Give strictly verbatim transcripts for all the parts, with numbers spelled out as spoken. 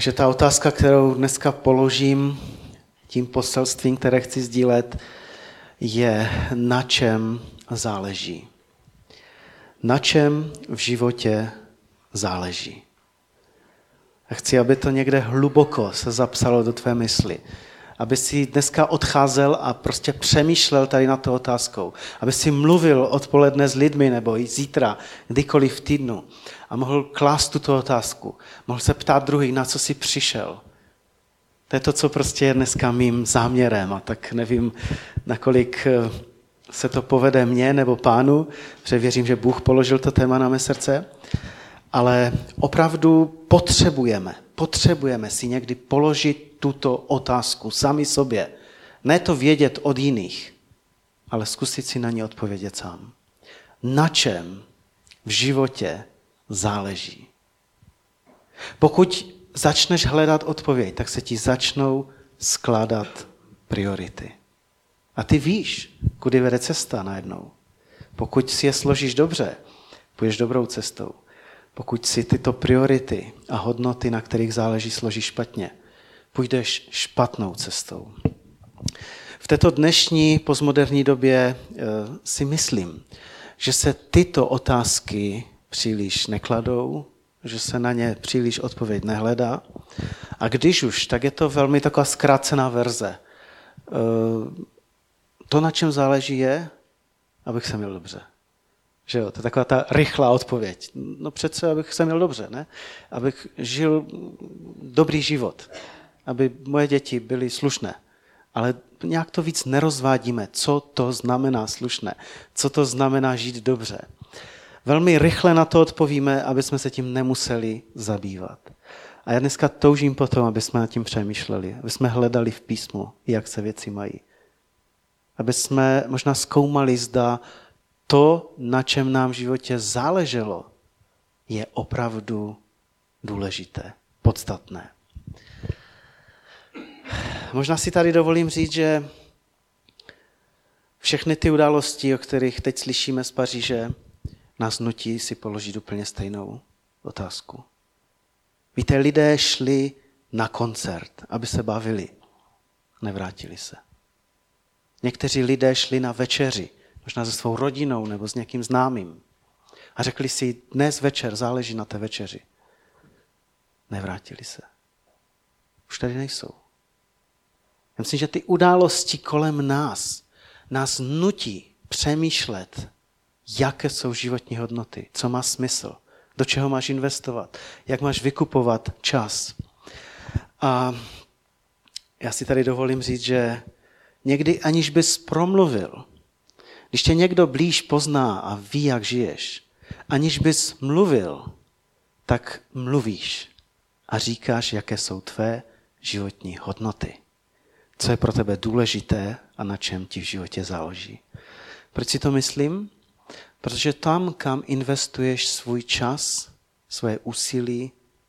Takže ta otázka, kterou dneska položím, tím poselstvím, které chci sdílet, je, na čem záleží. Na čem v životě záleží. A chci, aby to někde hluboko se zapsalo do tvé mysli. Aby si dneska odcházel a prostě přemýšlel tady nad tou otázkou. Aby si mluvil odpoledne s lidmi nebo i zítra, kdykoliv v týdnu. A mohl klást tuto otázku. Mohl se ptát druhých, na co jsi přišel. To je to, co prostě je dneska mým záměrem. A tak nevím, nakolik se to povede mně nebo pánu, protože věřím, že Bůh položil to téma na mé srdce. Ale opravdu potřebujeme, potřebujeme si někdy položit tuto otázku sami sobě. Ne to vědět od jiných, ale zkusit si na ní odpovědět sám. Na čem v životě záleží? Pokud začneš hledat odpověď, tak se ti začnou skládat priority. A ty víš, kudy vede cesta najednou. Pokud si je složíš dobře, půjdeš dobrou cestou. Pokud si tyto priority a hodnoty, na kterých záleží, složíš špatně, půjdeš špatnou cestou. V této dnešní postmoderní době si myslím, že se tyto otázky příliš nekladou, že se na ně příliš odpověď nehledá. A když už, tak je to velmi taková zkrácená verze. To, na čem záleží, je, abych se měl dobře. Že jo, to je taková ta rychlá odpověď. No přece, abych se měl dobře, ne? Abych žil dobrý život. Aby moje děti byly slušné. Ale nějak to víc nerozvádíme, co to znamená slušné. Co to znamená žít dobře. Velmi rychle na to odpovíme, aby jsme se tím nemuseli zabývat. A já dneska toužím potom, aby jsme nad tím přemýšleli. Aby jsme hledali v písmu, jak se věci mají. Aby jsme možná zkoumali, zda to, na čem nám v životě záleželo, je opravdu důležité, podstatné. Možná si tady dovolím říct, že všechny ty události, o kterých teď slyšíme z Paříže, nás nutí si položit úplně stejnou otázku. Víte, lidé šli na koncert, aby se bavili. Nevrátili se. Někteří lidé šli na večeři, možná se svou rodinou nebo s někým známým. A řekli si, dnes večer záleží na té večeři. Nevrátili se. Už tady nejsou. Já myslím, že ty události kolem nás nás nutí přemýšlet, jaké jsou životní hodnoty, co má smysl, do čeho máš investovat, jak máš vykupovat čas. A já si tady dovolím říct, že někdy aniž bys promluvil, když tě někdo blíž pozná a ví, jak žiješ, aniž bys mluvil, tak mluvíš a říkáš, jaké jsou tvé životní hodnoty. Co je pro tebe důležité a na čem ti v životě záleží. Proč si to myslím? Protože tam, kam investuješ svůj čas, svoje úsilí,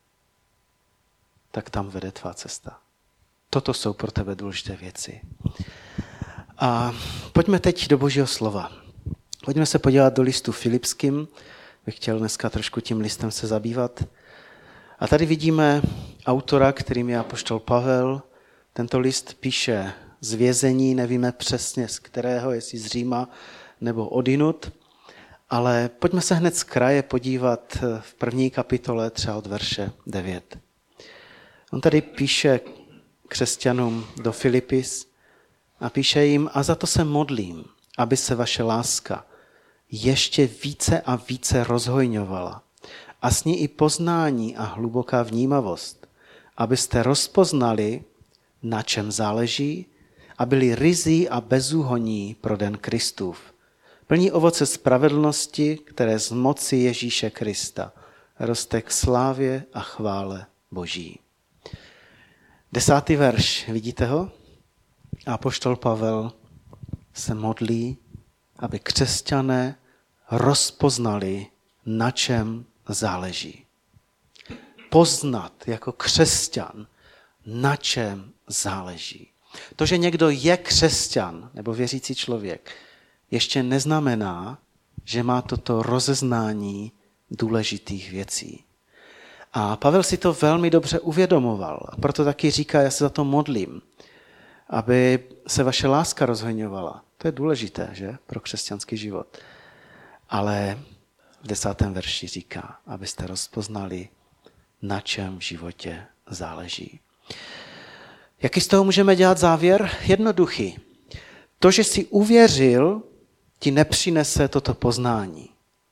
tak tam vede tvá cesta. Toto jsou pro tebe důležité věci. A pojďme teď do Božího slova. Pojďme se podívat do listu Filipským. Bych chtěl dneska trošku tím listem se zabývat. A tady vidíme autora, kterým je apoštol Pavel. Tento list píše z vězení, nevíme přesně z kterého, jestli z Říma nebo odinut. Ale pojďme se hned z kraje podívat v první kapitole, třeba od verše devět. On tady píše křesťanům do Filipis a píše jim, a za to se modlím, aby se vaše láska ještě více a více rozhojňovala a s ní i poznání a hluboká vnímavost, abyste rozpoznali, na čem záleží a byli ryzí a bezúhonní pro den Kristův. Plní ovoce spravedlnosti, které z moci Ježíše Krista roste k slávě a chvále Boží. Desátý verš, vidíte ho? Apoštol Pavel se modlí, aby křesťané rozpoznali, na čem záleží. Poznat jako křesťan, na čem záleží. To, že někdo je křesťan nebo věřící člověk, ještě neznamená, že má toto rozeznání důležitých věcí. A Pavel si to velmi dobře uvědomoval. A proto taky říká, já se za to modlím, aby se vaše láska rozhojňovala. To je důležité, že? Pro křesťanský život. Ale v desátém verši říká, abyste rozpoznali, na čem v životě záleží. Jaký z toho můžeme dělat závěr? Jednoduchý. To, že jsi uvěřil, ti nepřinese toto poznání.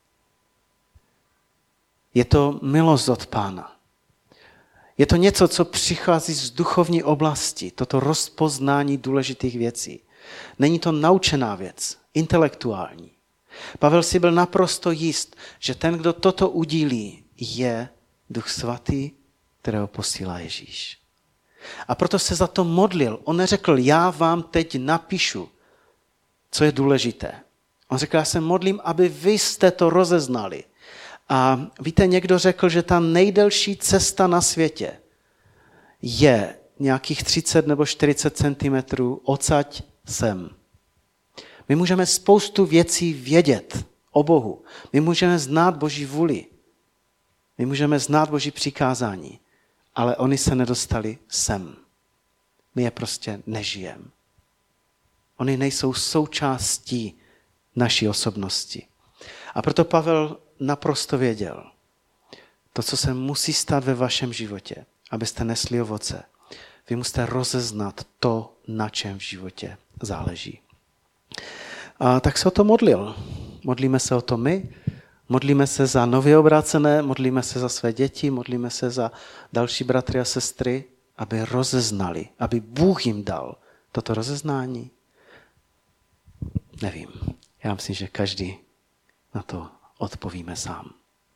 Je to milost od Pána. Je to něco, co přichází z duchovní oblasti, toto rozpoznání důležitých věcí. Není to naučená věc, intelektuální. Pavel si byl naprosto jist, že ten, kdo toto udílí, je Duch Svatý, kterého posílá Ježíš. A proto se za to modlil. On neřekl, já vám teď napíšu, co je důležité. On řekl, já se modlím, aby vy jste to rozeznali. A víte, někdo řekl, že ta nejdelší cesta na světě je nějakých třicet nebo čtyřicet centimetrů odsaď sem. My můžeme spoustu věcí vědět o Bohu. My můžeme znát Boží vůli. My můžeme znát Boží přikázání. Ale oni se nedostali sem. My je prostě nežijeme. Oni nejsou součástí naší osobnosti. A proto Pavel naprosto věděl, to, co se musí stát ve vašem životě, abyste nesli ovoce. Vy musíte rozeznat to, na čem v životě záleží. A tak se o to modlil. Modlíme se o to my, modlíme se za nově obrácené, modlíme se za své děti, modlíme se za další bratry a sestry, aby rozeznali, aby Bůh jim dal toto rozeznání. Nevím. Já myslím, že každý na to odpovíme sám.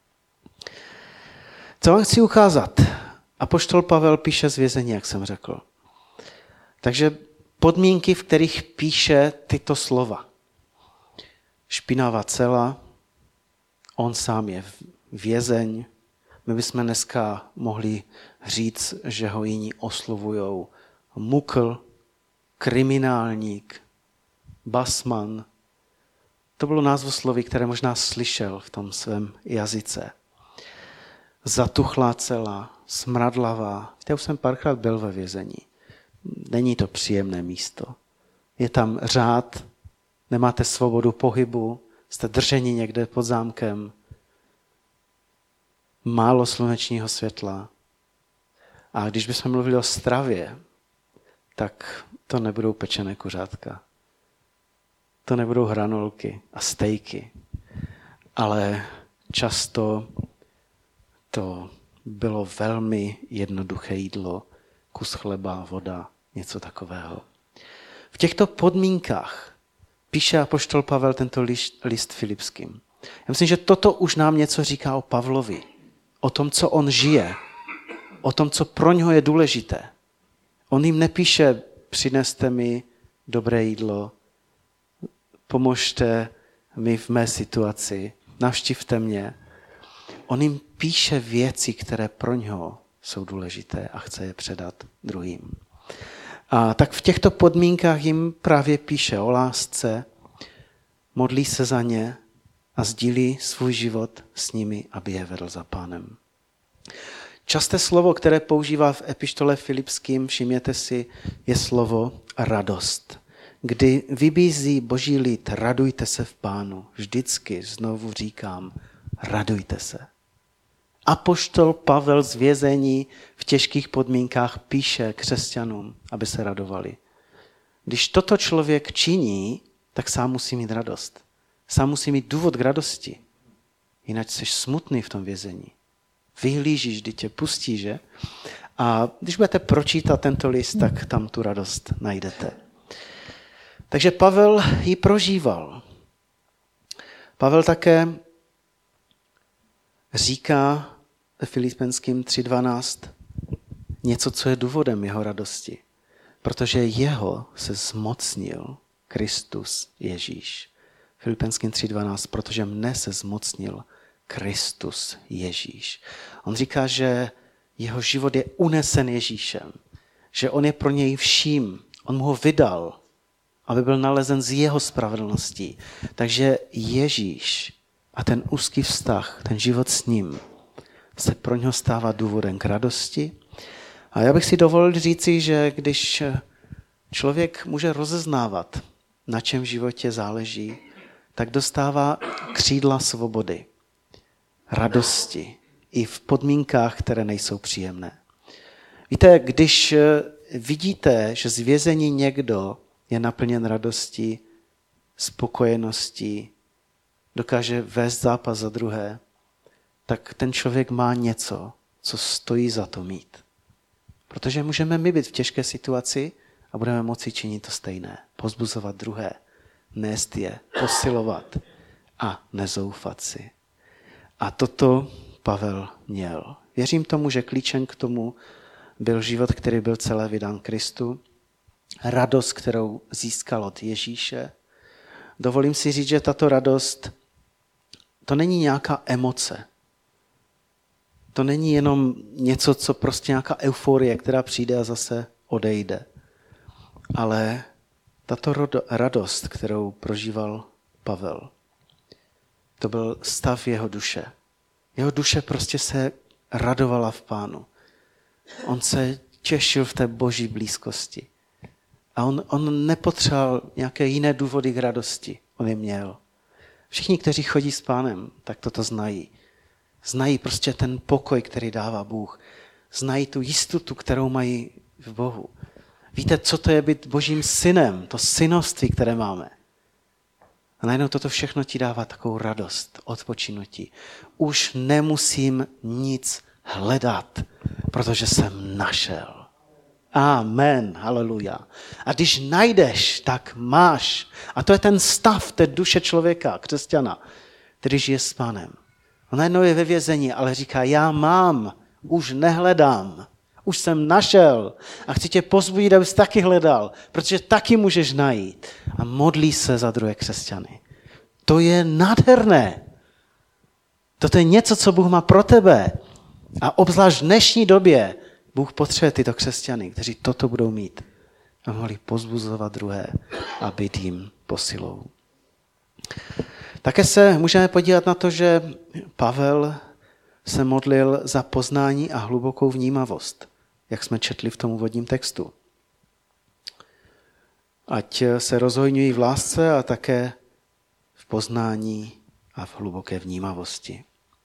Co vám chci ukázat? Apoštol Pavel píše z vězení, jak jsem řekl. Takže podmínky, v kterých píše tyto slova. Špinavá cela, on sám je vězeň. My bychom dneska mohli říct, že ho jiní oslovujou mukl, kriminálník, basman. To bylo názvosloví, které možná slyšel v tom svém jazyce. Zatuchlá cela, smradlavá. Já už jsem párkrát byl ve vězení. Není to příjemné místo. Je tam řád, nemáte svobodu pohybu, jste drženi někde pod zámkem. Málo slunečního světla. A když bychom mluvili o stravě, tak to nebudou pečené kuřátka. To nebudou hranolky a stejky. Ale často to bylo velmi jednoduché jídlo, kus chleba, voda, něco takového. V těchto podmínkách píše apoštol Pavel tento list, list Filipským. Já myslím, že toto už nám něco říká o Pavlovi. O tom, co on žije. O tom, co pro něho je důležité. On jim nepíše, přineste mi dobré jídlo, pomožte mi v mé situaci, navštivte mě. On jim píše věci, které pro něho jsou důležité a chce je předat druhým. A tak v těchto podmínkách jim právě píše o lásce, modlí se za ně a sdílí svůj život s nimi, aby je vedl za Pánem. Časté slovo, které používá v epištole Filipským, všimněte si, je slovo radost. Kdy vybízí Boží lid, radujte se v Pánu. Vždycky znovu říkám, radujte se. Apoštol Pavel z vězení v těžkých podmínkách píše křesťanům, aby se radovali. Když toto člověk činí, tak sám musí mít radost. Sám musí mít důvod k radosti. Jinak jsi smutný v tom vězení. Vyhlížíš, kdy tě pustí, že? A když budete pročítat tento list, tak tam tu radost najdete. Takže Pavel ji prožíval. Pavel také říká ve Filipenským tři dvanáct něco, co je důvodem jeho radosti. Protože jeho se zmocnil Kristus Ježíš. Filipenským tři dvanáct, protože mne se zmocnil Kristus Ježíš. On říká, že jeho život je unesen Ježíšem. Že on je pro něj vším. On mu ho vydal, aby byl nalezen z jeho spravedlností. Takže Ježíš a ten úzký vztah, ten život s ním, se pro něho stává důvodem k radosti. A já bych si dovolil říci, že když člověk může rozeznávat, na čem v životě záleží, tak dostává křídla svobody, radosti i v podmínkách, které nejsou příjemné. Víte, když vidíte, že z vězení někdo je naplněn radostí, spokojeností, dokáže vést zápas za druhé, tak ten člověk má něco, co stojí za to mít. Protože můžeme my být v těžké situaci a budeme moci činit to stejné. Pozbuzovat druhé, nést je, posilovat a nezoufat si. A toto Pavel měl. Věřím tomu, že klíčem k tomu byl život, který byl celé vydán Kristu, radost, kterou získal od Ježíše. Dovolím si říct, že tato radost, to není nějaká emoce. To není jenom něco, co prostě nějaká euforie, která přijde a zase odejde. Ale tato radost, kterou prožíval Pavel, to byl stav jeho duše. Jeho duše prostě se radovala v Pánu. On se těšil v té boží blízkosti. A on, on nepotřeboval nějaké jiné důvody k radosti. On je měl. Všichni, kteří chodí s Pánem, tak toto znají. Znají prostě ten pokoj, který dává Bůh. Znají tu jistotu, kterou mají v Bohu. Víte, co to je být božím synem, to synoství, které máme. A najednou toto všechno ti dává takovou radost, odpočinutí. Už nemusím nic hledat, protože jsem našel. Amen, haleluja. A když najdeš, tak máš. A to je ten stav té duše člověka, křesťana, který žije s Pánem. On najednou je ve vězení, ale říká, já mám, už nehledám, už jsem našel a chci tě pozbudit, abys taky hledal, protože taky můžeš najít. A modlí se za druhé křesťany. To je nádherné. Toto je něco, co Bůh má pro tebe. A obzvlášť v dnešní době Bůh potřebuje tyto křesťany, kteří toto budou mít. A mohli pozbuzovat druhé a být jim posilou. Také se můžeme podívat na to, že Pavel se modlil za poznání a hlubokou vnímavost, jak jsme četli v tom úvodním textu. Ať se rozhojňují v lásce a také v poznání a v hluboké vnímavosti.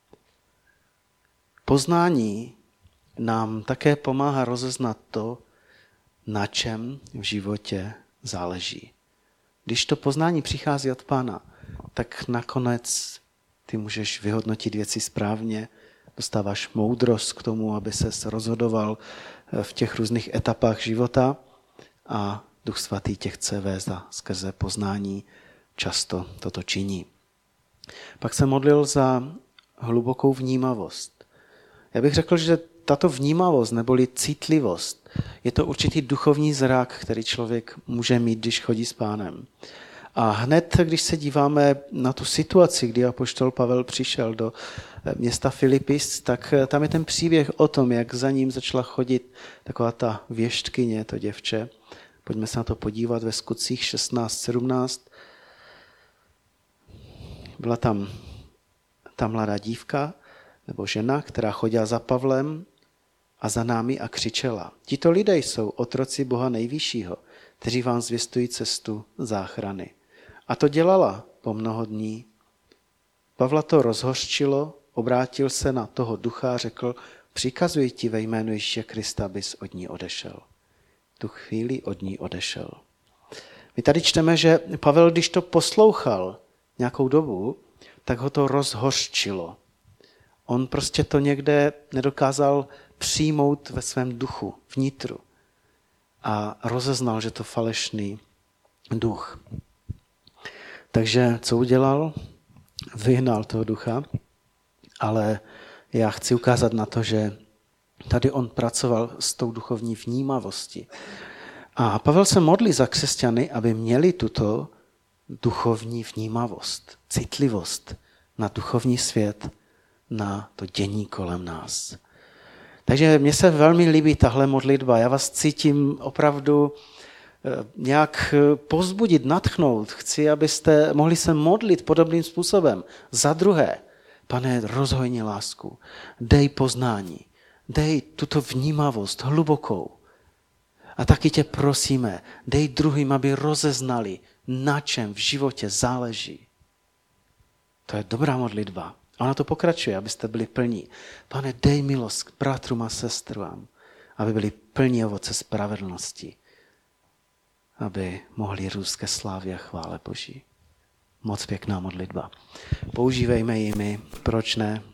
Poznání nám také pomáhá rozeznat to, na čem v životě záleží. Když to poznání přichází od Pána, tak nakonec ty můžeš vyhodnotit věci správně, dostáváš moudrost k tomu, aby ses rozhodoval v těch různých etapách života a Duch Svatý tě chce vést a skrze poznání často toto činí. Pak se modlil za hlubokou vnímavost. Já bych řekl, že tato vnímavost neboli citlivost je to určitý duchovní zrak, který člověk může mít, když chodí s Pánem. A hned, když se díváme na tu situaci, kdy apoštol Pavel přišel do města Filipis, tak tam je ten příběh o tom, jak za ním začala chodit taková ta věštkyně, to děvče. Pojďme se na to podívat ve Skutcích šestnáct sedmnáct. Byla tam ta mladá dívka nebo žena, která chodila za Pavlem a za námi a křičela. Tito lidé jsou otroci Boha nejvyššího, kteří vám zvěstují cestu záchrany. A to dělala po mnoho dní. Pavla to rozhořčilo, obrátil se na toho ducha a řekl, přikazuji ti ve jménu Ježíše Krista, abys od ní odešel. Tu chvíli od ní odešel. My tady čteme, že Pavel, když to poslouchal nějakou dobu, tak ho to rozhořčilo. On prostě to někde nedokázal přijmout ve svém duchu, vnitru. A rozeznal, že to falešný duch. Takže co udělal? Vyhnal toho ducha, ale já chci ukázat na to, že tady on pracoval s tou duchovní vnímavostí. A Pavel se modlí za křesťany, aby měli tuto duchovní vnímavost, citlivost na duchovní svět, na to dění kolem nás. Takže mně se velmi líbí tahle modlitba. Já vás cítím opravdu nějak povzbudit, nadchnout. Chci, abyste mohli se modlit podobným způsobem za druhé. Pane, rozhojni lásku, dej poznání, dej tuto vnímavost hlubokou. A taky tě prosíme, dej druhým, aby rozeznali, na čem v životě záleží. To je dobrá modlitba. A ona to pokračuje, abyste byli plní. Pane, dej milost k bratrům a sestrám, aby byli plní ovoce spravedlnosti, aby mohli růst ke slávě a chvále Boží. Moc pěkná modlitba. Používejme ji my, proč ne?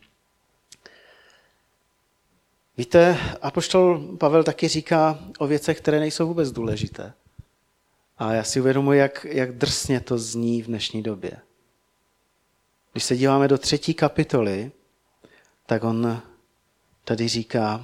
Víte, apoštol Pavel taky říká o věcech, které nejsou vůbec důležité. A já si uvědomuji, jak, jak drsně to zní v dnešní době. Když se díváme do třetí kapitoly, tak on tady říká,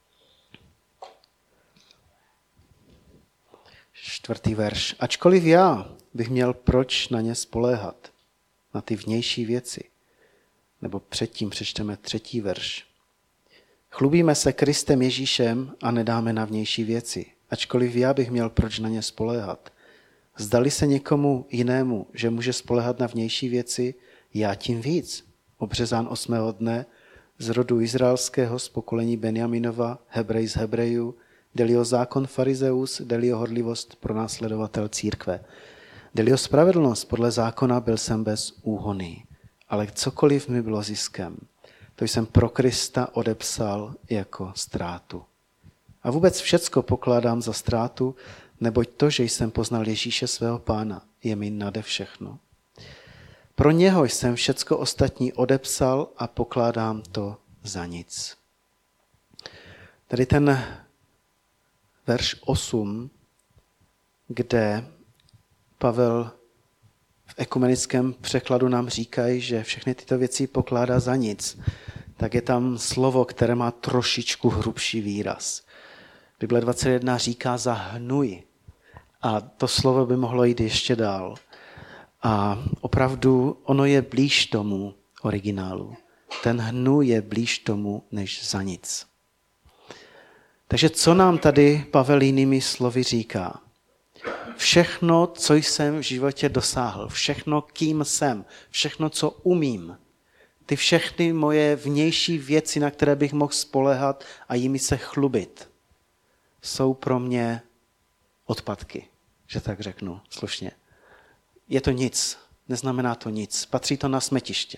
čtvrtý verš, ačkoliv já bych měl proč na ně spoléhat, na ty vnější věci. Nebo předtím přečteme třetí verš. Chlubíme se Kristem Ježíšem a nedáme na vnější věci, ačkoliv já bych měl proč na ně spoléhat. Zdali se někomu jinému, že může spoléhat na vnější věci, já tím víc. Obřezán osmého dne, z rodu izraelského, z pokolení Benjaminova, Hebrej z Hebrejů, delio zákon farizeus, delio horlivost pronásledovatel církve. Delio spravedlnost podle zákona byl jsem bez úhony, ale cokoliv mi bylo ziskem, to jsem pro Krista odepsal jako ztrátu. A vůbec všecko pokládám za ztrátu, neboť to, že jsem poznal Ježíše svého Pána, je mi nade všechno. Pro něho jsem všecko ostatní odepsal a pokládám to za nic. Tady ten verš osm, kde Pavel v ekumenickém překladu nám říkají, že všechny tyto věci pokládá za nic, tak je tam slovo, které má trošičku hrubší výraz. Bible dvacet jedna říká za hnůj a to slovo by mohlo jít ještě dál. A opravdu ono je blíž tomu originálu. Ten hnůj je blíž tomu, než za nic. Takže co nám tady Pavel jinými slovy říká? Všechno, co jsem v životě dosáhl, všechno, kým jsem, všechno, co umím, ty všechny moje vnější věci, na které bych mohl spoléhat a jimi se chlubit, jsou pro mě odpadky, že tak řeknu slušně. Je to nic, neznamená to nic, patří to na smetiště.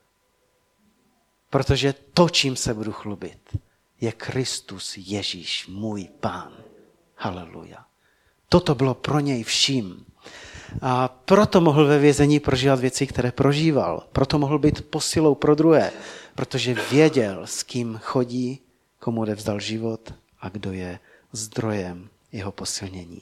Protože to, čím se budu chlubit, je Kristus Ježíš, můj Pán. Haleluja. Toto bylo pro něj vším. A proto mohl ve vězení prožívat věci, které prožíval. Proto mohl být posilou pro druhé, protože věděl, s kým chodí, komu odevzdal život a kdo je zdrojem jeho posilnění.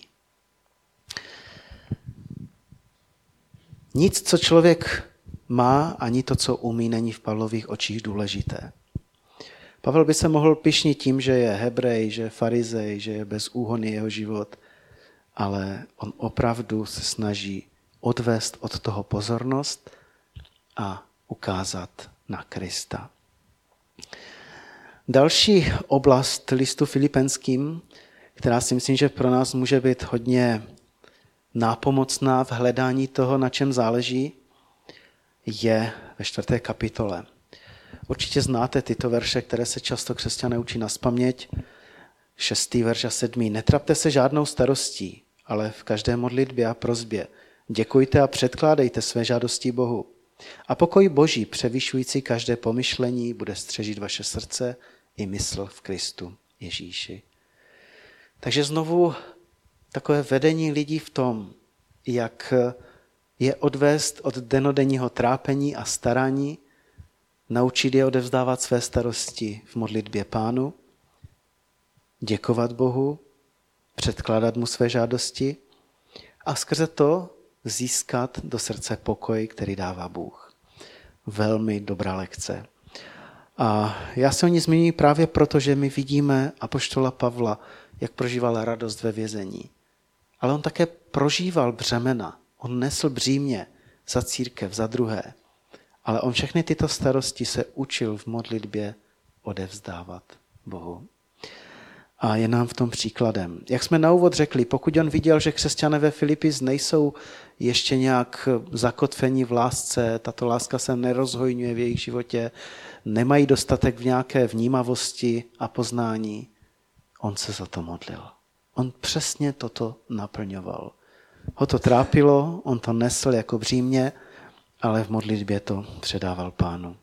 Nic, co člověk má, ani to, co umí, není v Pavlových očích důležité. Pavel by se mohl pyšnit tím, že je Hebrej, že je farizej, že je bez úhony jeho život, ale on opravdu se snaží odvést od toho pozornost a ukázat na Krista. Další oblast listu Filipenským, která si myslím, že pro nás může být hodně nápomocná v hledání toho, na čem záleží, je ve čtvrté kapitole. Určitě znáte tyto verše, které se často křesťané učí nazpaměť. Šestý verš a sedmý. Netrapte se žádnou starostí, ale v každé modlitbě a prosbě děkujte a předkládejte své žádosti Bohu. A pokoj Boží, převyšující každé pomyšlení, bude střežit vaše srdce i mysl v Kristu Ježíši. Takže znovu takové vedení lidí v tom, jak je odvést od denodenního trápení a starání, naučit je odevzdávat své starosti v modlitbě Pánu, děkovat Bohu, předkládat mu své žádosti a skrze to získat do srdce pokoj, který dává Bůh. Velmi dobrá lekce. A já se o ní zmiňuji právě proto, že my vidíme apoštola Pavla, jak prožíval radost ve vězení. Ale on také prožíval břemena. On nesl břímě za církev, za druhé. Ale on všechny tyto starosti se učil v modlitbě odevzdávat Bohu. a je nám v tom příkladem. Jak jsme na úvod řekli, pokud on viděl, že křesťané ve Filipis nejsou ještě nějak zakotvení v lásce, tato láska se nerozhojňuje v jejich životě, nemají dostatek v nějaké vnímavosti a poznání, on se za to modlil. On přesně toto naplňoval. Ho to trápilo, on to nesl jako břímě, ale v modlitbě to předával Pánu.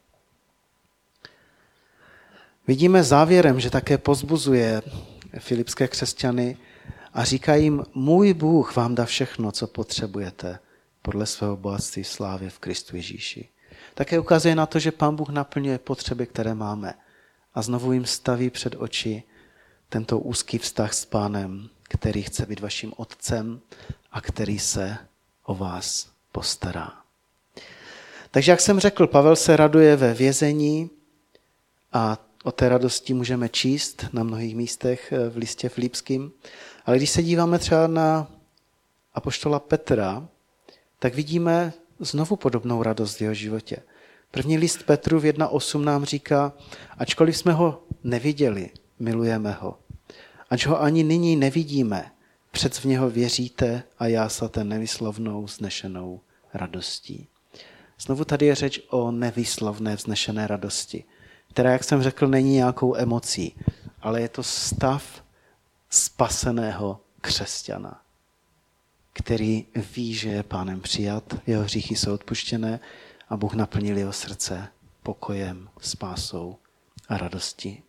Vidíme závěrem, že také pozbuzuje filipské křesťany a říká jim, můj Bůh vám dá všechno, co potřebujete podle svého bohatství slávy v Kristu Ježíši. Také ukazuje na to, že Pán Bůh naplňuje potřeby, které máme. A znovu jim staví před oči tento úzký vztah s Pánem, který chce být vaším otcem a který se o vás postará. Takže jak jsem řekl, Pavel se raduje ve vězení a o té radosti můžeme číst na mnohých místech v listě Filipským. Ale když se díváme třeba na apoštola Petra, tak vidíme znovu podobnou radost v jeho životě. První list Petrův jedna osm nám říká, ačkoliv jsme ho neviděli, milujeme ho. Ač ho ani nyní nevidíme, přec v něho věříte a jásáte nevyslovnou vznešenou radostí. Znovu tady je řeč o nevýslovné vznešené radosti, která, jak jsem řekl, není nějakou emocí, ale je to stav spaseného křesťana, který ví, že je Pánem přijat, jeho hříchy jsou odpuštěné a Bůh naplnil jeho srdce pokojem, spásou a radostí.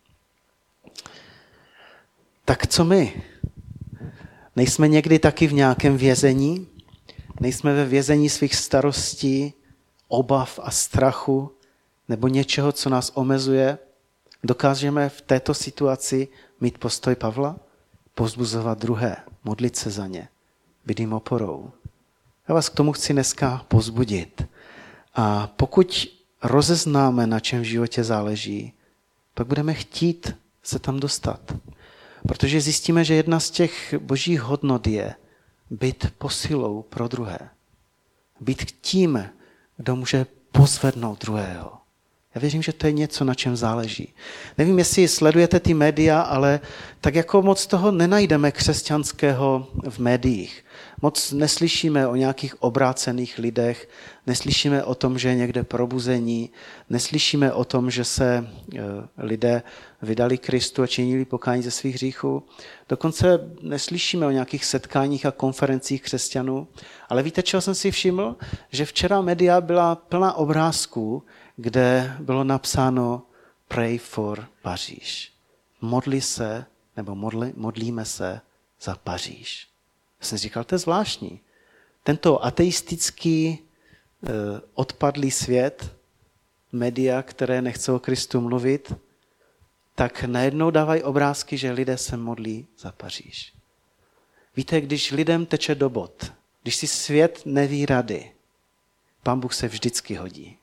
Tak co my? Nejsme někdy taky v nějakém vězení? Nejsme ve vězení svých starostí, obav a strachu nebo něčeho, co nás omezuje? Dokážeme v této situaci mít postoj Pavla? Povzbuzovat druhé, modlit se za ně, být jim oporou. Já vás k tomu chci dneska povzbudit. A pokud rozeznáme, na čem v životě záleží, pak budeme chtít se tam dostat. Protože zjistíme, že jedna z těch božích hodnot je být posilou pro druhé. Být tím, kdo může pozvednout druhého. Já věřím, že to je něco, na čem záleží. Nevím, jestli sledujete ty média, ale tak jako moc toho nenajdeme křesťanského v médiích. Moc neslyšíme o nějakých obrácených lidech, neslyšíme o tom, že je někde probuzení, neslyšíme o tom, že se lidé vydali Kristu a činili pokání ze svých hříchů. Dokonce neslyšíme o nějakých setkáních a konferencích křesťanů. Ale víte, čeho jsem si všiml? Že včera média byla plná obrázků, kde bylo napsáno Pray for Paříž. Modli se, nebo modli, modlíme se za Paříž. Já jsem říkal, to je zvláštní. Tento ateistický eh, odpadlý svět, média, které nechcou o Kristu mluvit, tak najednou dávají obrázky, že lidé se modlí za Paříž. Víte, když lidem teče do bod, když si svět neví rady, Pán Bůh se vždycky hodí.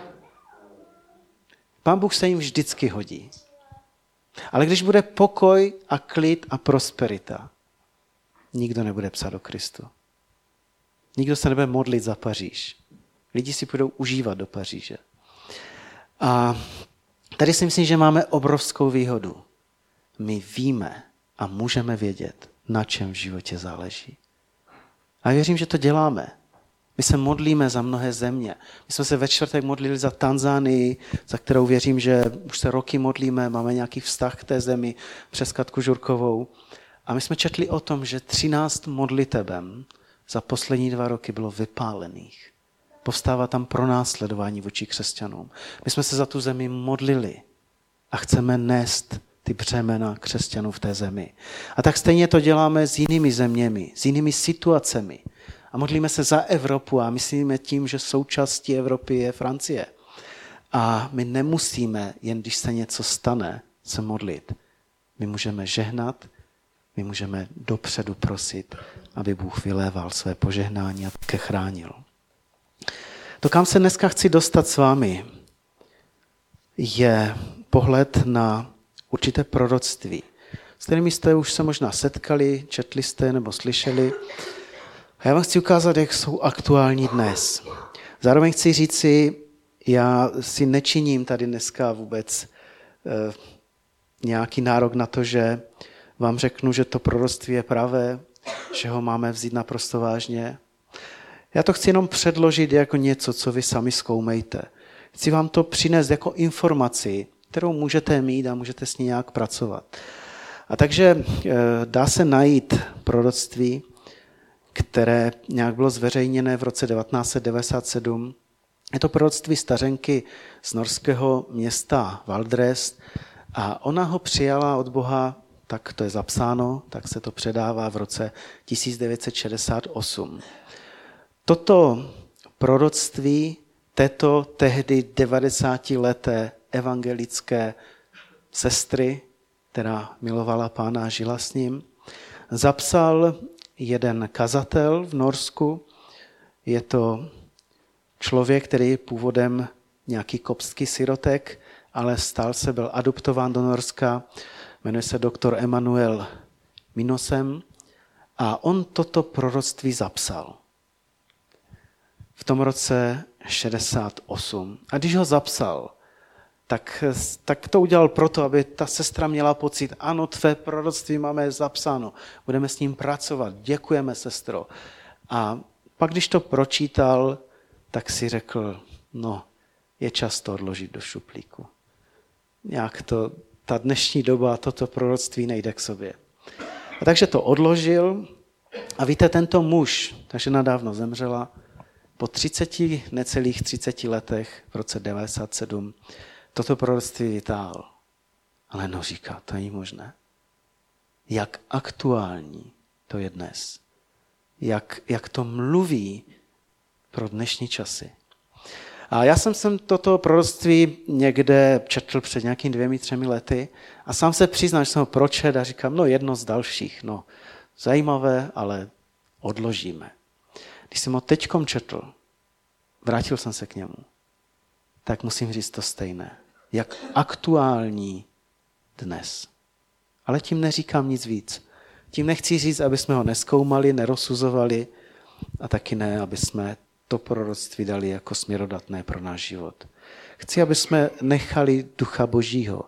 Pán Bůh se jim vždycky hodí. Ale když bude pokoj a klid a prosperita, nikdo nebude psát o Kristu. Nikdo se nebude modlit za Paříž. Lidi si půjdou užívat do Paříže. A tady si myslím, že máme obrovskou výhodu. My víme a můžeme vědět, na čem v životě záleží. A věřím, že to děláme. My se modlíme za mnohé země. My jsme se ve čtvrtek modlili za Tanzánii, za kterou věřím, že už se roky modlíme, máme nějaký vztah k té zemi přes Katku Žurkovou. A my jsme četli o tom, že třináct modlitebem za poslední dva roky bylo vypálených. Povstává tam pronásledování vůči křesťanům. My jsme se za tu zemi modlili a chceme nést ty břemena křesťanů v té zemi. A tak stejně to děláme s jinými zeměmi, s jinými situacemi. A modlíme se za Evropu a myslíme tím, že součástí Evropy je Francie. A my nemusíme, jen když se něco stane, se modlit. My můžeme žehnat, my můžeme dopředu prosit, aby Bůh vyléval své požehnání a také chránil. To, kam se dneska chci dostat s vámi, je pohled na určité proroctví, s kterými jste už se možná setkali, četli jste nebo slyšeli. A já vám chci ukázat, jak jsou aktuální dnes. Zároveň chci říci, já si nečiním tady dneska vůbec eh, nějaký nárok na to, že vám řeknu, že to proroctví je pravé, že ho máme vzít naprosto vážně. Já to chci jenom předložit jako něco, co vy sami zkoumejte. Chci vám to přinést jako informaci, kterou můžete mít a můžete s ní nějak pracovat. A takže dá se najít proroctví, které nějak bylo zveřejněné v roce devatenáct set devadesát sedm. Je to proroctví stařenky z norského města Valdres a ona ho přijala od Boha, tak to je zapsáno, tak se to předává v roce tisíc devět set šedesát osm. Toto proroctví této tehdy devadesátileté evangelické sestry, která milovala Pána a žila s ním, zapsal jeden kazatel v Norsku. Je to člověk, který je původem nějaký koptský sirotek, ale stal se, byl adoptován do Norska, jmenuje se doktor Emanuel Minosem a on toto proroctví zapsal v tom roce šedesát osm. A když ho zapsal, tak, tak to udělal proto, aby ta sestra měla pocit, ano, tvé proroctví máme zapsáno, budeme s ním pracovat, děkujeme, sestro. A pak, když to pročítal, tak si řekl, no, je čas to odložit do šuplíku. Nějak to, ta dnešní doba, toto proroctví nejde k sobě. A takže to odložil a víte, tento muž, takže nadávno zemřela, po třiceti, necelých třiceti letech v roce devadesát sedm toto proroctví vytáhl. Ale no říká, to není možné. Jak aktuální to je dnes. Jak, jak to mluví pro dnešní časy. A já jsem sem toto proroctví někde četl před nějakými dvěmi, třemi lety a sám se přiznám, že jsem ho pročet a říkám, no jedno z dalších, no zajímavé, ale odložíme. Když jsem ho teďkom četl, vrátil jsem se k němu, tak musím říct to stejné. Jak aktuální dnes. Ale tím neříkám nic víc. Tím nechci říct, aby jsme ho nezkoumali, nerozsuzovali a taky ne, aby jsme to proroctví dali jako směrodatné pro náš život. Chci, aby jsme nechali Ducha Božího,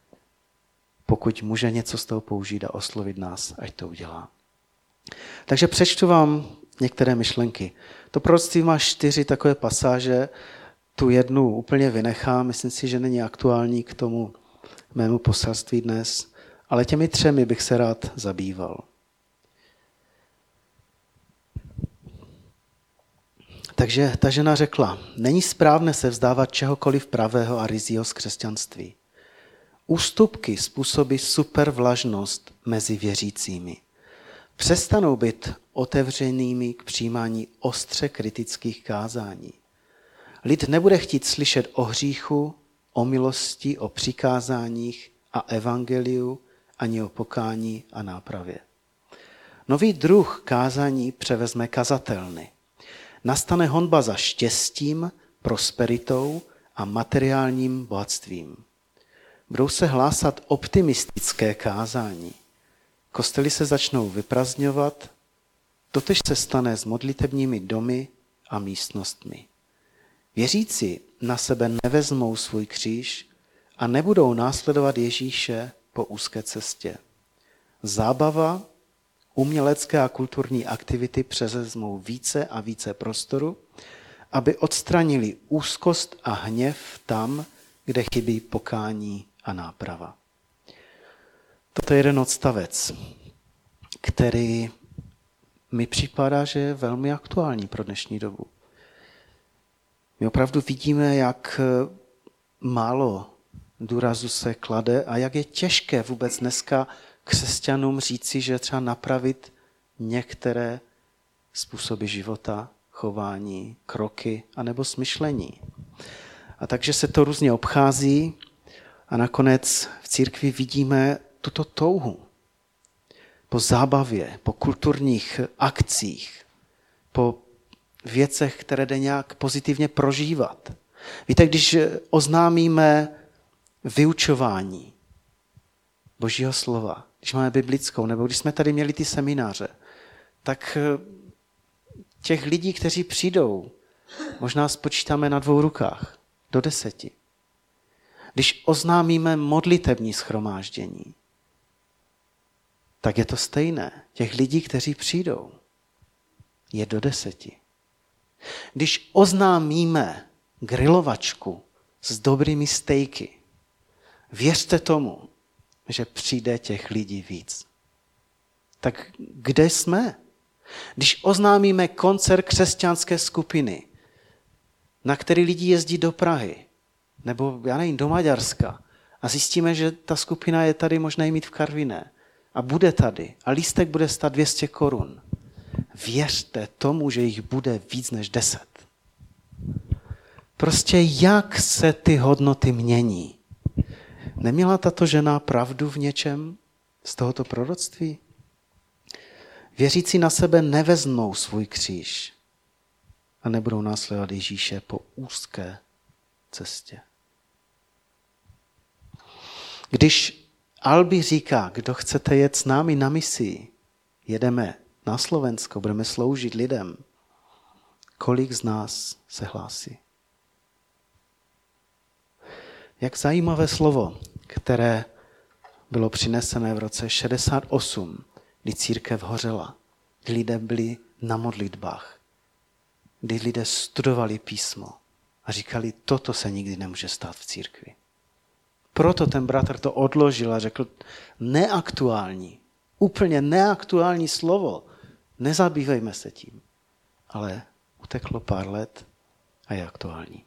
pokud může něco z toho použít a oslovit nás, ať to udělá. Takže přečtu vám některé myšlenky. To proroctví má čtyři takové pasáže, tu jednu úplně vynechám, myslím si, že není aktuální k tomu mému poselství dnes, ale těmi třemi bych se rád zabýval. Takže ta žena řekla, není správné se vzdávat čehokoliv pravého a ryzího z křesťanství. Ústupky způsobí supervlažnost mezi věřícími. Přestanou být otevřenými k přijímání ostře kritických kázání. Lid nebude chtít slyšet o hříchu, o milosti, o přikázáních a evangeliu, ani o pokání a nápravě. Nový druh kázání převezme kazatelny. Nastane honba za štěstím, prosperitou a materiálním bohatstvím. Budou se hlásat optimistické kázání. Kostely se začnou vyprazňovat, totež se stane s modlitebními domy a místnostmi. Věřící na sebe nevezmou svůj kříž a nebudou následovat Ježíše po úzké cestě. Zábava, umělecké a kulturní aktivity převezmou více a více prostoru, aby odstranili úzkost a hněv tam, kde chybí pokání a náprava. Toto je jeden odstavec, který mi připadá, že je velmi aktuální pro dnešní dobu. My opravdu vidíme, jak málo důrazu se klade a jak je těžké vůbec dneska křesťanům říci, že třeba napravit některé způsoby života, chování, kroky anebo smyšlení. A takže se to různě obchází a nakonec v církvi vidíme tuto touhu po zábavě, po kulturních akcích, po věcech, které jde nějak pozitivně prožívat. Víte, když oznámíme vyučování Božího slova, když máme biblickou, nebo když jsme tady měli ty semináře, tak těch lidí, kteří přijdou, možná spočítáme na dvou rukách, do deseti. Když oznámíme modlitební shromáždění, tak je to stejné. Těch lidí, kteří přijdou, je do deseti. Když oznámíme grilovačku s dobrými stejky, věřte tomu, že přijde těch lidí víc. Tak kde jsme? Když oznámíme koncert křesťanské skupiny, na který lidi jezdí do Prahy, nebo já nevím, do Maďarska, a zjistíme, že ta skupina je tady možná i mít v Karviné a bude tady a lístek bude stát dvě stě korun. Věřte tomu, že jich bude víc než deset. Prostě jak se ty hodnoty mění? Neměla tato žena pravdu v něčem z tohoto proroctví? Věřící na sebe nevezmou svůj kříž a nebudou následovat Ježíše po úzké cestě. Když Albi říká, kdo chcete jet s námi na misi, jedeme na Slovensko, budeme sloužit lidem, kolik z nás se hlásí? Jak zajímavé slovo, které bylo přinesené v roce šedesát osm, kdy církev hořela, kdy lidé byli na modlitbách, kdy lidé studovali písmo a říkali, toto se nikdy nemůže stát v církvi. Proto ten bratr to odložil a řekl, neaktuální, úplně neaktuální slovo, nezabývejme se tím. Ale uteklo pár let a je aktuální.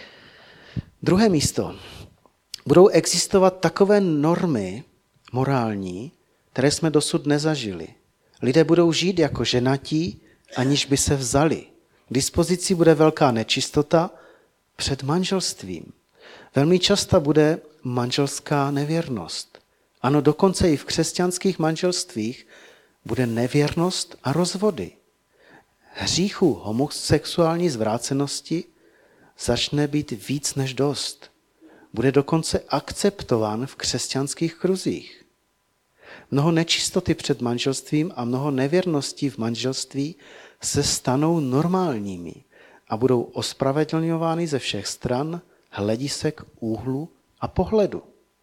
Druhé místo. Budou existovat takové normy morální, které jsme dosud nezažili. Lidé budou žít jako ženatí, aniž by se vzali. K dispozici bude velká nečistota před manželstvím. Velmi často bude manželská nevěrnost. Ano, dokonce i v křesťanských manželstvích bude nevěrnost a rozvody. Hříchů homosexuální zvrácenosti začne být víc než dost. Bude dokonce akceptován v křesťanských kruzích. Mnoho nečistoty před manželstvím a mnoho nevěrností v manželství se stanou normálními a budou ospravedlňovány ze všech stran, hledisek, úhlu a pohledu.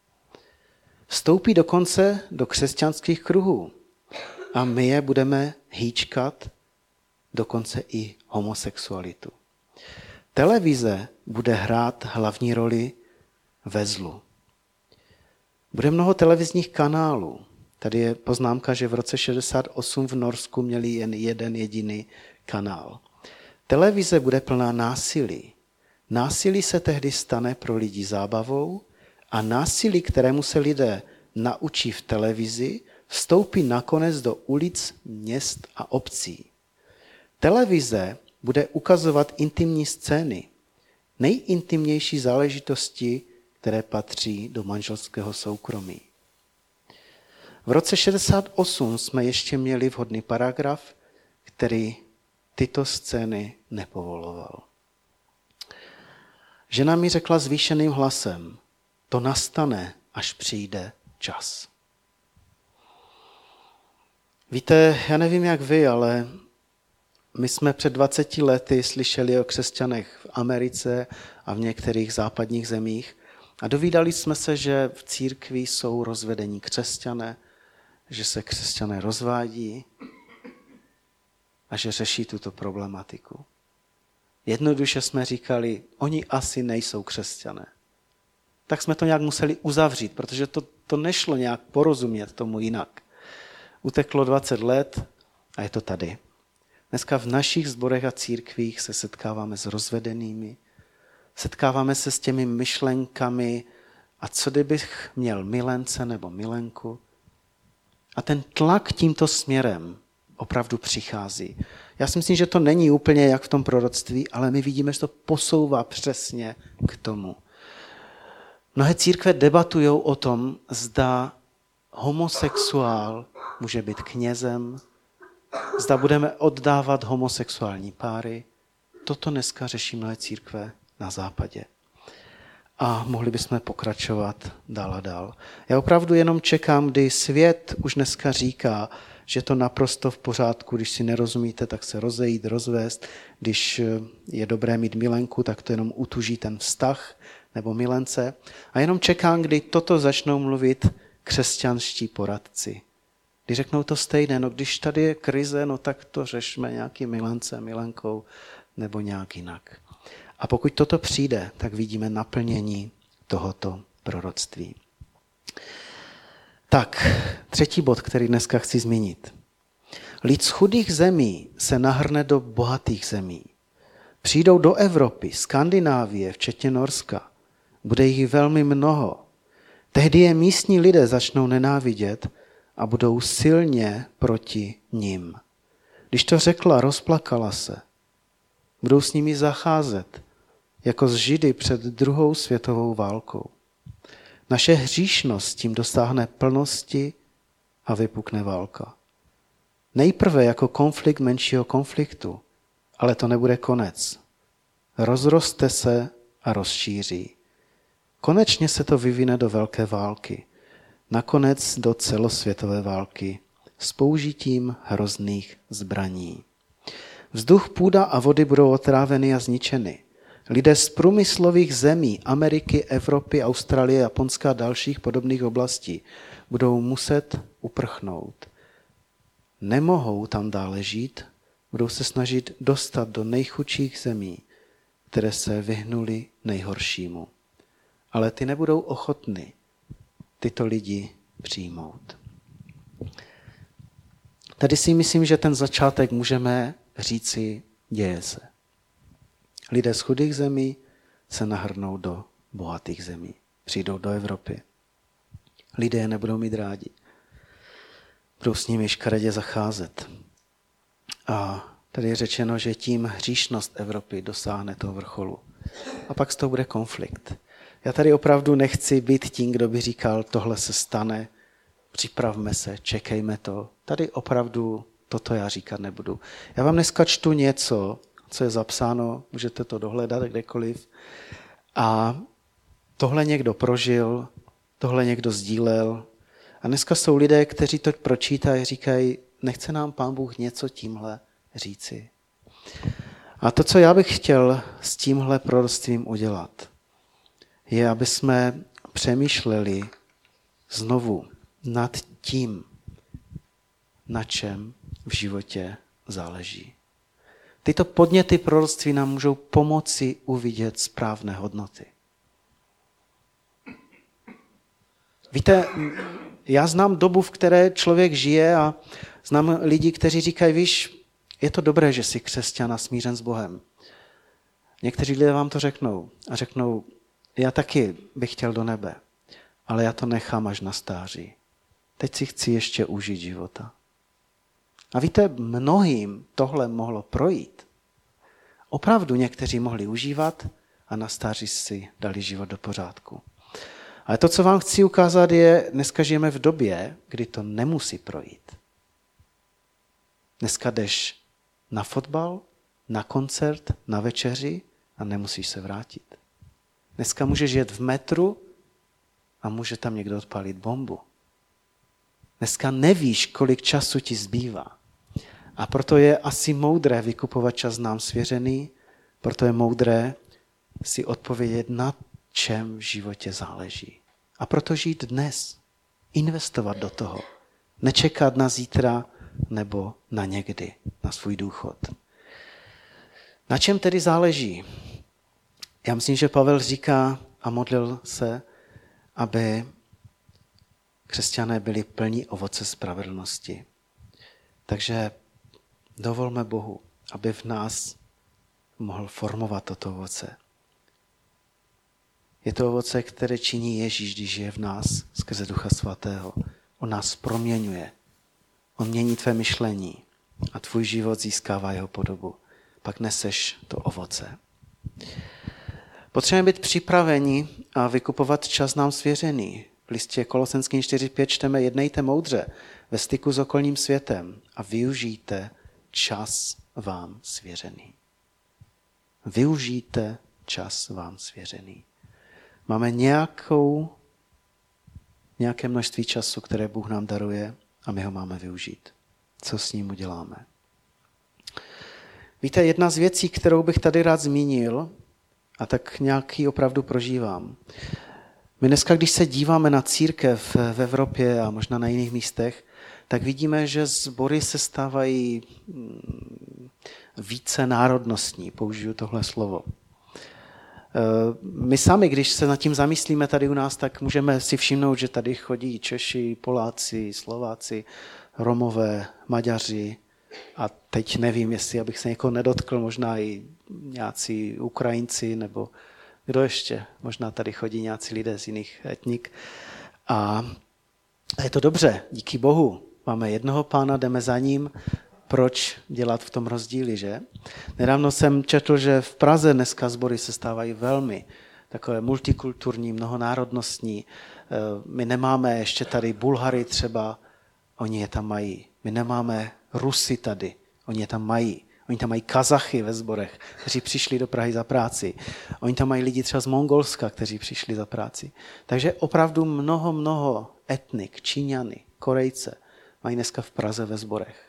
Vstoupí dokonce do křesťanských kruhů a my je budeme hýčkat dokonce i homosexualitu. Televize bude hrát hlavní roli ve zlu. Bude mnoho televizních kanálů. Tady je poznámka, že v roce šedesát osm v Norsku měli jen jeden jediný kanál. Televize bude plná násilí. Násilí se tehdy stane pro lidi zábavou a násilí, kterému se lidé naučí v televizi, vstoupí nakonec do ulic, měst a obcí. Televize bude ukazovat intimní scény, nejintimnější záležitosti, které patří do manželského soukromí. V roce šedesát osm jsme ještě měli vhodný paragraf, který tyto scény nepovoloval. Žena mi řekla zvýšeným hlasem, to nastane, až přijde čas. Víte, já nevím jak vy, ale my jsme před dvaceti lety slyšeli o křesťanech v Americe a v některých západních zemích a dovídali jsme se, že v církvi jsou rozvedení křesťané, že se křesťané rozvádí a že řeší tuto problematiku. Jednoduše jsme říkali, oni asi nejsou křesťané. Tak jsme to nějak museli uzavřít, protože to, to nešlo nějak porozumět tomu jinak. Uteklo dvacet let a je to tady. Dneska v našich sborech a církvích se setkáváme s rozvedenými, setkáváme se s těmi myšlenkami a co kdybych měl milence nebo milenku. A ten tlak tímto směrem opravdu přichází. Já si myslím, že to není úplně jak v tom proroctví, ale my vidíme, že to posouvá přesně k tomu. Mnohé církve debatují o tom, zda homosexuál může být knězem, zda budeme oddávat homosexuální páry. Toto dneska řeší mnohé církve na západě. A mohli bychom pokračovat dál a dál. Já opravdu jenom čekám, kdy svět už dneska říká, že to naprosto v pořádku, když si nerozumíte, tak se rozejít, rozvést. Když je dobré mít milenku, tak to jenom utuží ten vztah nebo milence. A jenom čekám, kdy toto začnou mluvit křesťanští poradci. Když řeknou to stejné, no když tady je krize, no tak to řešme nějakým milencem, milenkou nebo nějak jinak. A pokud toto přijde, tak vidíme naplnění tohoto proroctví. Tak, třetí bod, který dneska chci zmínit. Lid z chudých zemí se nahrne do bohatých zemí. Přijdou do Evropy, Skandinávie, včetně Norska. Bude jich velmi mnoho. Tehdy je místní lidé začnou nenávidět a budou silně proti nim. Když to řekla, rozplakala se. Budou s nimi zacházet, jako s Židy před druhou světovou válkou. Naše hříšnost tím dosáhne plnosti a vypukne válka. Nejprve jako konflikt menšího konfliktu, ale to nebude konec. Rozroste se a rozšíří. Konečně se to vyvine do velké války. Nakonec do celosvětové války s použitím hrozných zbraní. Vzduch, půda a vody budou otráveny a zničeny. Lidé z průmyslových zemí, Ameriky, Evropy, Austrálie, Japonska a dalších podobných oblastí budou muset uprchnout. Nemohou tam dále žít, budou se snažit dostat do nejchudších zemí, které se vyhnuly nejhoršímu. Ale ty nebudou ochotny tyto lidi přijmout. Tady si myslím, že ten začátek můžeme říci, děje se. Lidé z chudých zemí se nahrnou do bohatých zemí. Přijdou do Evropy. Lidé je nebudou mít rádi. Budou s nimi škaredě zacházet. A tady je řečeno, že tím hříšnost Evropy dosáhne toho vrcholu. A pak z toho bude konflikt. Já tady opravdu nechci být tím, kdo by říkal, tohle se stane, připravme se, čekejme to. Tady opravdu toto já říkat nebudu. Já vám dneska čtu něco, co je zapsáno, můžete to dohledat kdekoliv. A tohle někdo prožil, tohle někdo sdílel. A dneska jsou lidé, kteří to pročítají a říkají, nechce nám Pán Bůh něco tímhle říci. A to, co já bych chtěl s tímhle proroctvím udělat, je, aby jsme přemýšleli znovu nad tím, na čem v životě záleží. Tyto podněty proroctví nám můžou pomoci uvidět správné hodnoty. Víte, já znám dobu, v které člověk žije a znám lidi, kteří říkají, víš, je to dobré, že jsi křesťan a smířen s Bohem. Někteří lidé vám to řeknou a řeknou, já taky bych chtěl do nebe, ale já to nechám až na stáří. Teď si chci ještě užít života. A víte, mnohým tohle mohlo projít. Opravdu někteří mohli užívat a na stáří si dali život do pořádku. Ale to, co vám chci ukázat, je, dneska žijeme v době, kdy to nemusí projít. Dneska jdeš na fotbal, na koncert, na večeři a nemusíš se vrátit. Dneska můžeš jet v metru a může tam někdo odpálit bombu. Dneska nevíš, kolik času ti zbývá. A proto je asi moudré vykupovat čas nám svěřený, proto je moudré si odpovědět, na čem v životě záleží. A proto žít dnes, investovat do toho, nečekat na zítra nebo na někdy, na svůj důchod. Na čem tedy záleží? Já myslím, že Pavel říká a modlil se, aby křesťané byli plní ovoce spravedlnosti. Takže dovolme Bohu, aby v nás mohl formovat toto ovoce. Je to ovoce, které činí Ježíš, když je v nás skrze Ducha Svatého. On nás proměňuje. On mění tvé myšlení a tvůj život získává jeho podobu. Pak neseš to ovoce. Potřebujeme být připraveni a vykupovat čas nám svěřený. V listě Kolosenským čtyři pět čteme, jednejte moudře ve styku s okolním světem a využijte čas vám svěřený. Využijte čas vám svěřený. Máme nějakou, nějaké množství času, které Bůh nám daruje a my ho máme využít. Co s ním uděláme? Víte, jedna z věcí, kterou bych tady rád zmínil, a tak nějaký opravdu prožívám. My dneska, když se díváme na církev v Evropě a možná na jiných místech, tak vidíme, že sbory se stávají více národnostní, použiju tohle slovo. My sami, když se nad tím zamyslíme tady u nás, tak můžeme si všimnout, že tady chodí Češi, Poláci, Slováci, Romové, Maďaři a teď nevím, jestli abych se někoho nedotkl, možná i nějací Ukrajinci nebo kdo ještě, možná tady chodí nějací lidé z jiných etnik. A je to dobře, díky Bohu. Máme jednoho Pána, jdeme za ním. Proč dělat v tom rozdíly, že? Nedávno jsem četl, že v Praze dneska sbory se stávají velmi takové multikulturní, mnohonárodnostní. My nemáme ještě tady Bulhary třeba, oni je tam mají. My nemáme Rusy tady, oni je tam mají. Oni tam mají Kazachy ve sborech, kteří přišli do Prahy za práci. Oni tam mají lidi třeba z Mongolska, kteří přišli za práci. Takže opravdu mnoho, mnoho etnik, Číňany, Korejce mají dneska v Praze ve sborech.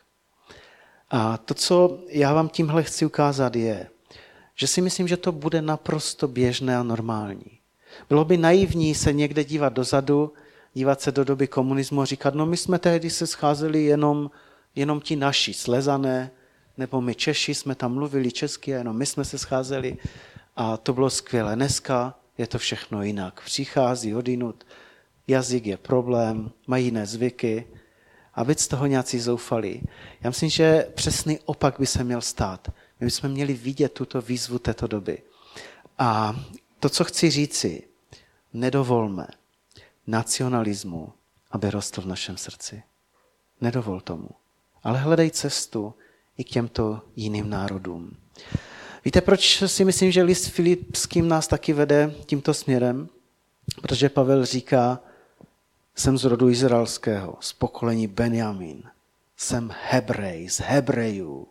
A to, co já vám tímhle chci ukázat, je, že si myslím, že to bude naprosto běžné a normální. Bylo by naivní se někde dívat dozadu, dívat se do doby komunismu a říkat, no my jsme tehdy se scházeli jenom, jenom ti naši Slezané, nebo my Češi jsme tam mluvili česky a jenom my jsme se scházeli a to bylo skvělé. Dneska je to všechno jinak. Přichází odinut, jazyk je problém, mají jiné zvyky a být z toho nějací zoufalí. Já myslím, že přesný opak by se měl stát. My bychom měli vidět tuto výzvu této doby. A to, co chci říci, nedovolme nacionalismu, aby rostl v našem srdci. Nedovol tomu. Ale hledej cestu i k těmto jiným národům. Víte, proč si myslím, že list Filipským nás taky vede tímto směrem? Protože Pavel říká, jsem z rodu izraelského, z pokolení Benjamin. Jsem Hebrej, z Hebrejů.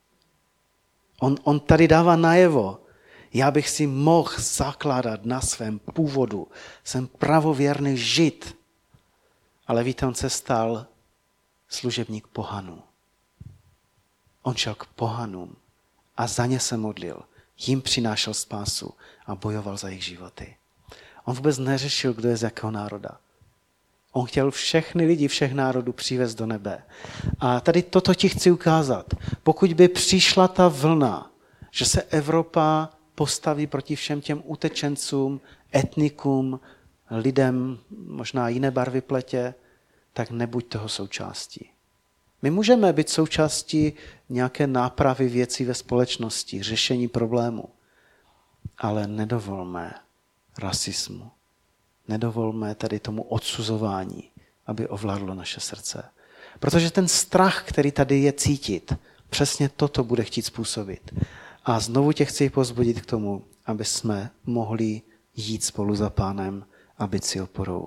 On, on tady dává najevo, já bych si mohl zakládat na svém původu. Jsem pravověrný Žid. Ale víte, on se stal služebník pohanů. On šel k pohanům a za ně se modlil. Jim přinášel spásu a bojoval za jejich životy. On vůbec neřešil, kdo je z jakého národa. On chtěl všechny lidi všech národů přivést do nebe. A tady toto ti chci ukázat. Pokud by přišla ta vlna, že se Evropa postaví proti všem těm utečencům, etnikům, lidem, možná jiné barvy pletě, tak nebuď toho součástí. My můžeme být součástí nějaké nápravy věcí ve společnosti, řešení problémů, ale nedovolme rasismu. Nedovolme tady tomu odsuzování, aby ovládlo naše srdce. Protože ten strach, který tady je cítit, přesně toto bude chtít způsobit. A znovu tě chci povzbudit k tomu, aby jsme mohli jít spolu za Pánem a být si oporou.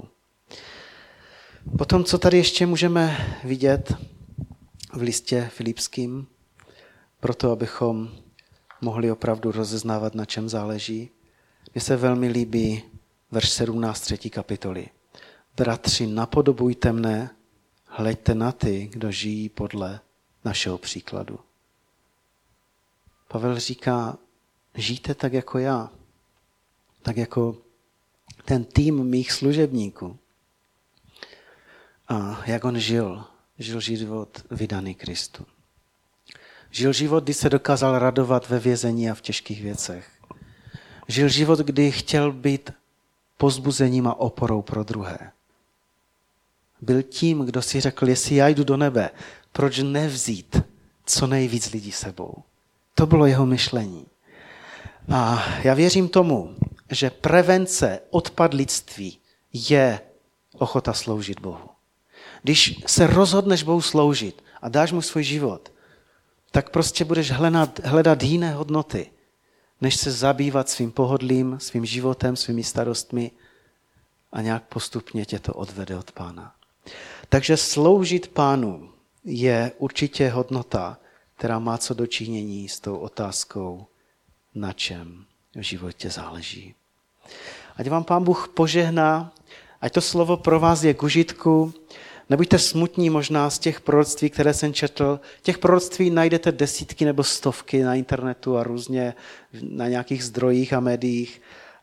Potom, co tady ještě můžeme vidět v listě Filipským, proto abychom mohli opravdu rozeznávat, na čem záleží. Mně se velmi líbí verš sedmnáct třetí kapitoly. Bratři, napodobujte mne, hleďte na ty, kdo žijí podle našeho příkladu. Pavel říká, žijte tak jako já, tak jako ten tým mých služebníků. A jak on žil, žil život vydaný Kristu. Žil život, kdy se dokázal radovat ve vězení a v těžkých věcech. Žil život, kdy chtěl být povzbuzením a oporou pro druhé. Byl tím, kdo si řekl, jestli já jdu do nebe, proč nevzít co nejvíc lidí sebou. To bylo jeho myšlení. A já věřím tomu, že prevence odpadlictví je ochota sloužit Bohu. Když se rozhodneš Bohu sloužit a dáš mu svůj život, tak prostě budeš hledat, hledat jiné hodnoty, než se zabývat svým pohodlím, svým životem, svými starostmi a nějak postupně tě to odvede od Pána. Takže sloužit Pánu je určitě hodnota, která má co dočinění s tou otázkou, na čem v životě záleží. Ať vám Pán Bůh požehná, ať to slovo pro vás je k užitku. Nebuďte smutní možná z těch proroctví, které jsem četl. Těch proroctví najdete desítky nebo stovky na internetu a různě na nějakých zdrojích a médiích.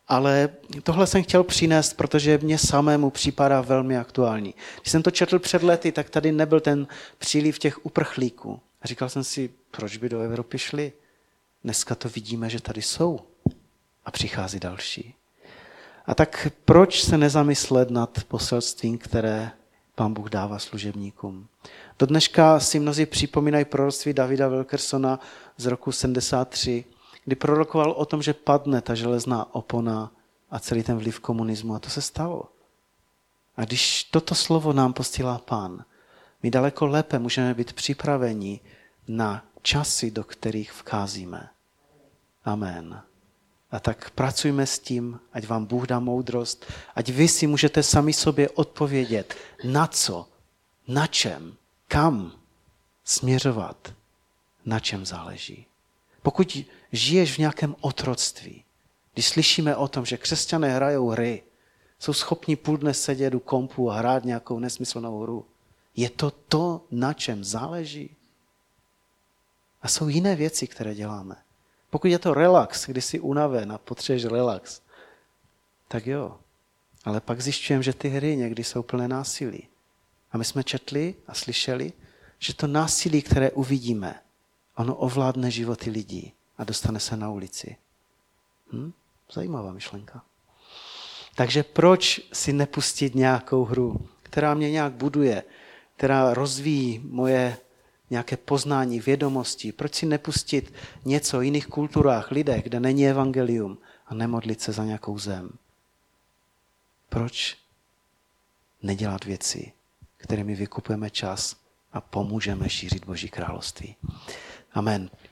Ale tohle jsem chtěl přinést, protože mně samému připadá velmi aktuální. Když jsem to četl před lety, tak tady nebyl ten příliv těch uprchlíků. A říkal jsem si, proč by do Evropy šli? Dneska to vidíme, že tady jsou. A přichází další. A tak proč se nezamyslet nad poselstvím, které Pán Bůh dává služebníkům? Do dneška si mnozí připomínají proroctví Davida Wilkersona z roku sedmdesát tři, kdy prorokoval o tom, že padne ta železná opona a celý ten vliv komunismu. A to se stalo. A když toto slovo nám posílá Pán, my daleko lépe můžeme být připraveni na časy, do kterých vcházíme. Amen. A tak pracujme s tím, ať vám Bůh dá moudrost, ať vy si můžete sami sobě odpovědět, na co, na čem, kam směřovat, na čem záleží. Pokud žiješ v nějakém otroctví, když slyšíme o tom, že křesťané hrajou hry, jsou schopni půl dne sedět u kompu a hrát nějakou nesmyslnou hru, je to to, na čem záleží? A jsou jiné věci, které děláme. Pokud je to relax, kdy jsi unaven a potřebuješ relax, tak jo. Ale pak zjišťujeme, že ty hry někdy jsou plné násilí. A my jsme četli a slyšeli, že to násilí, které uvidíme, ono ovládne životy lidí a dostane se na ulici. Hm? Zajímavá myšlenka. Takže proč si nepustit nějakou hru, která mě nějak buduje, která rozvíjí moje nějaké poznání, vědomosti? Proč si nepustit něco v jiných kulturách, lidech, kde není evangelium a nemodlit se za nějakou zem? Proč nedělat věci, kterými vykupujeme čas a pomůžeme šířit Boží království? Amen.